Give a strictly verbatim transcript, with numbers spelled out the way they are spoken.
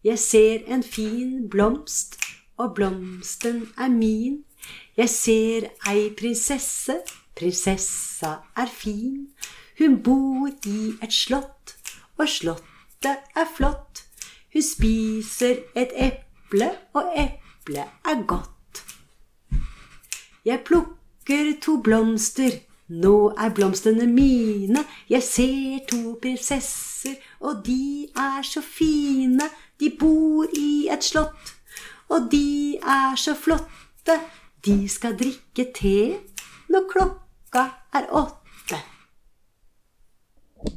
Jeg ser en fin blomst, og blomsten er min. Jeg ser ei prinsesse, prinsessa er fin. Hun bor i et slott, og slottet er flott. Hun spiser et eple, og eple er godt. Jeg plukker to blomster, nå er blomstene mine. Jeg ser to prinsesser, og de er så fine. De bor i et slott, og de er så flotte. De skal drikke te når klokka er åtte.